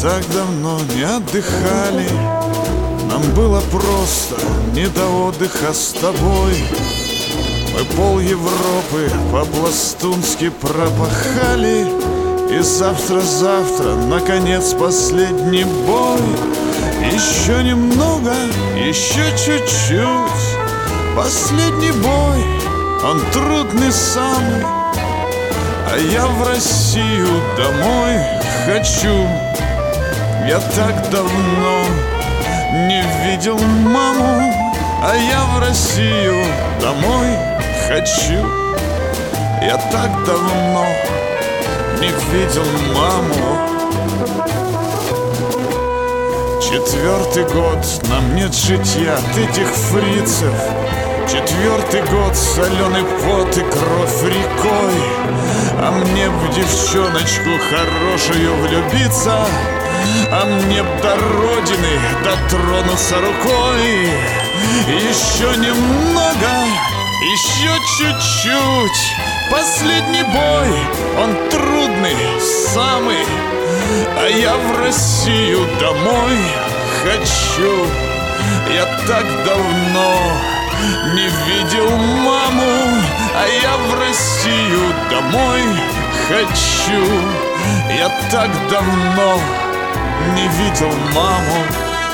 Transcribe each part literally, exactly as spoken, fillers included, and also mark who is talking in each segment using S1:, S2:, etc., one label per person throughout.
S1: так давно не отдыхали. Нам было просто не до отдыха с тобой. Мы пол Европы по-пластунски пропахали. И завтра-завтра, наконец, последний бой. Еще немного, еще чуть-чуть. Последний бой, он трудный самый. А я в Россию домой хочу. Я так давно не видел маму. А я в Россию домой хочу. Я так давно не видел маму. Четвертый год нам нет житья от этих фрицев. Четвертый год соленый пот и кровь рекой. А мне в девчоночку хорошую влюбиться, а мне б до родины дотронуться рукой. Еще немного, еще чуть-чуть. Последний бой, он трудный, самый. А я в Россию домой хочу. Я так давно не видел маму. А я в Россию домой хочу. Я так давно не видел маму.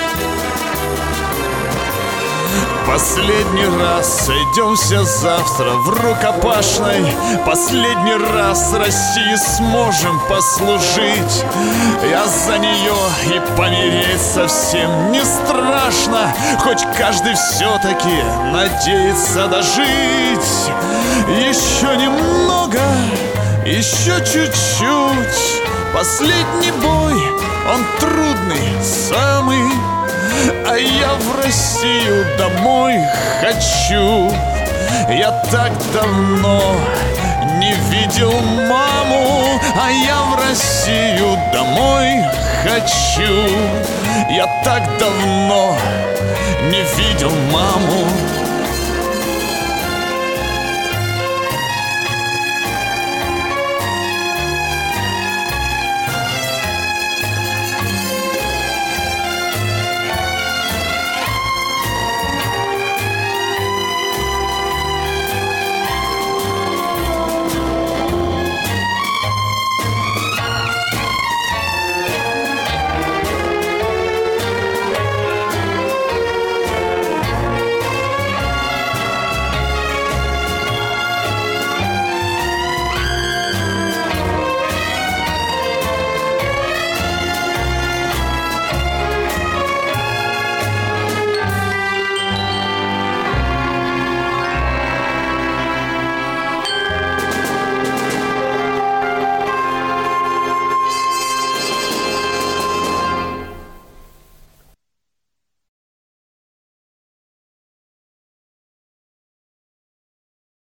S1: Последний раз сойдемся завтра в рукопашной. Последний раз России сможем послужить. Я за нее и помереть совсем не страшно. Хоть каждый все-таки надеется дожить. Еще немного, еще чуть-чуть. Последний бой, он трудный, самый. А я в Россию домой хочу. Я так давно не видел маму. А я в Россию домой хочу. Я так давно не видел маму.